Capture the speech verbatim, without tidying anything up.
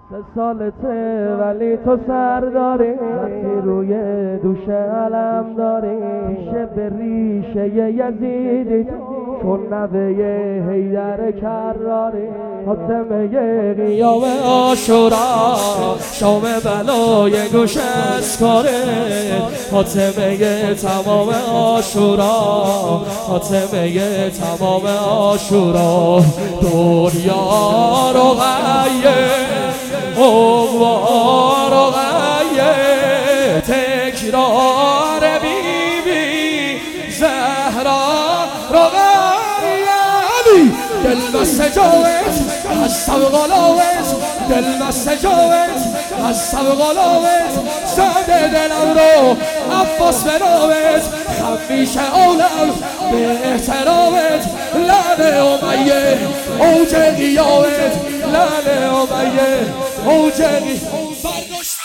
سه سالته ولی تو سر داری، وقتی روی دوش علم داری، پیشه به ریشه یزیدی چون نوه حیدر کراری. فاطمه قیام عاشورا شام بلای گوش اسکاره، فاطمه تمام عاشورا، فاطمه تمام عاشورا. دنیا رو غیه اغوار و غیه، تکرار بی بی زهرا رو غیه. دل بسته جاوت هستم غلاوت، دل بسته جاوت هستم غلاوت. زده دلم رو عباس بنامت، همیشه عالم به احترامت. لعنه امیه اوج قیامت، لعنه امیه اوج قیامت.